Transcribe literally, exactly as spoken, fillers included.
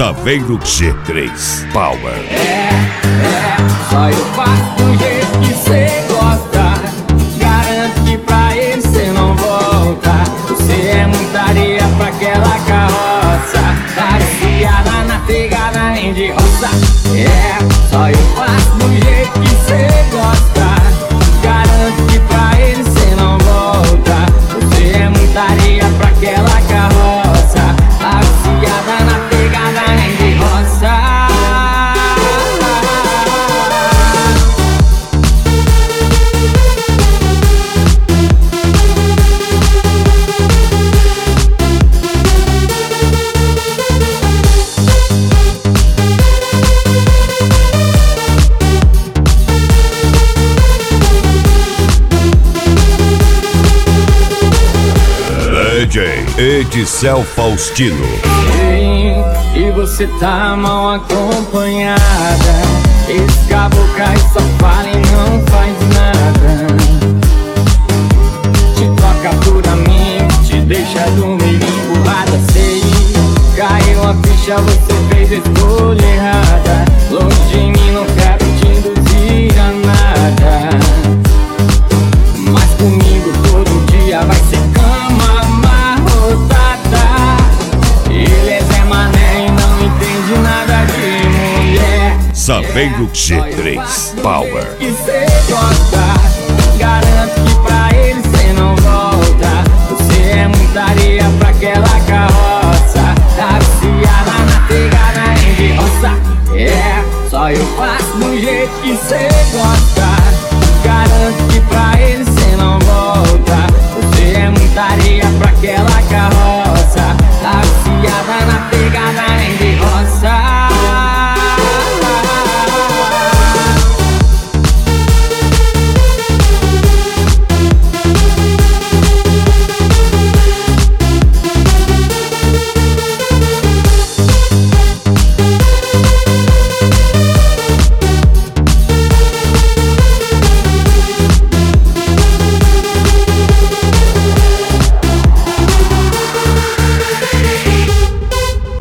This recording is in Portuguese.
Saveiro G três Power. É, é, só eu faço do jeito que cê gosta. Garanto que pra ele cê não volta. Você é muita areia pra aquela carroça. Tá viciada na pegada nem de roça. É, só eu faço do jeito que cê gosta. Garanto que pra ele cê não volta. Você é muita areia pra aquela carroça. Tá viciada na pegada nem de roça. D J Edicel Faustino. Sim, e você tá mal acompanhada. Esse caboclo só fala e não faz nada. Te toca por amigo, te deixa dormir empurrada. Sei, caiu a ficha, você fez a escolha errada. Longe de mim, não quero te induzir a nada. Mas comigo todo dia vai ser cama amarrotada. Ele é Zé Mané e não entende nada de mulher. Saveiro G três Power. Que cê gosta, garanto que pra ele cê não volta. Você é muita areia pra aquela carroça. Tá viciada na pegada nem de roça. É, só eu faço do jeito que cê gosta. Garanto que pra ele cê não volta. Você é muita areia pra